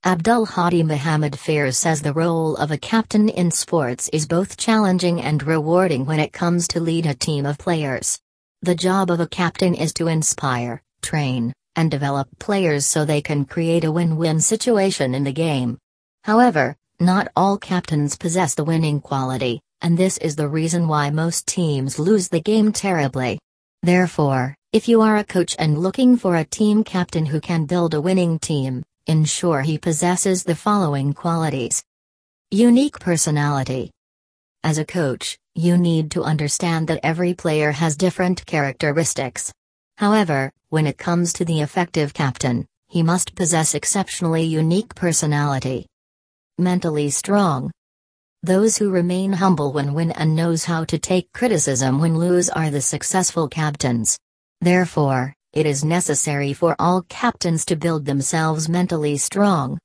Abdul Hadi Muhammad Fairs says the role of a captain in sports is both challenging and rewarding when it comes to lead a team of players. The job of a captain is to inspire, train, and develop players so they can create a win-win situation in the game. However, not all captains possess the winning quality, and this is the reason why most teams lose the game terribly. Therefore, if you are a coach and looking for a team captain who can build a winning team, ensure he possesses the following qualities. Unique personality. As a coach, you need to understand that every player has different characteristics. However, when it comes to the effective captain, he must possess exceptionally unique personality. Mentally strong. Those who remain humble when win and knows how to take criticism when lose are the successful captains. Therefore, it is necessary for all captains to build themselves mentally strong.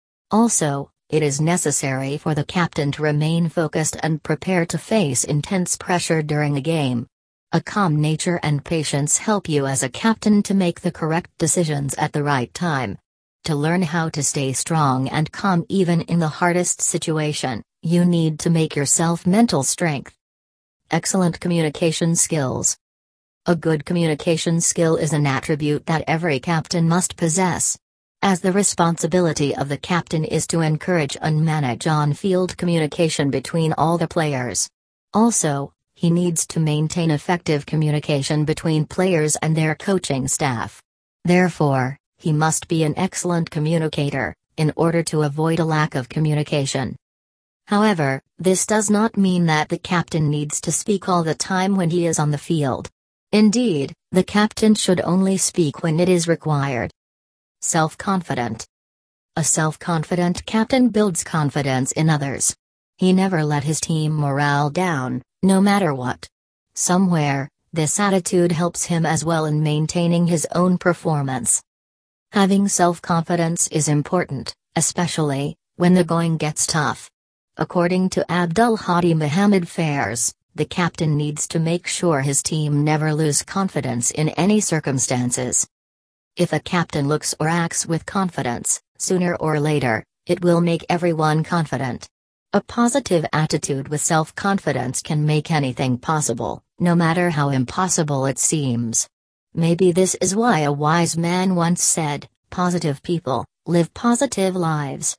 Also, it is necessary for the captain to remain focused and prepare to face intense pressure during a game. A calm nature and patience help you as a captain to make the correct decisions at the right time. To learn how to stay strong and calm even in the hardest situation, you need to make yourself mental strength. Excellent communication skills. A good communication skill is an attribute that every captain must possess. As the responsibility of the captain is to encourage and manage on-field communication between all the players. Also, he needs to maintain effective communication between players and their coaching staff. Therefore, he must be an excellent communicator, in order to avoid a lack of communication. However, this does not mean that the captain needs to speak all the time when he is on the field. Indeed, the captain should only speak when it is required. Self-confident. A self-confident captain builds confidence in others. He never let his team morale down, no matter what. Somewhere, this attitude helps him as well in maintaining his own performance. Having self-confidence is important, especially when the going gets tough. According to Abdul Hadi Muhammad Fairs, the captain needs to make sure his team never lose confidence in any circumstances. If a captain looks or acts with confidence, sooner or later, it will make everyone confident. A positive attitude with self-confidence can make anything possible, no matter how impossible it seems. Maybe this is why a wise man once said, "Positive people live positive lives."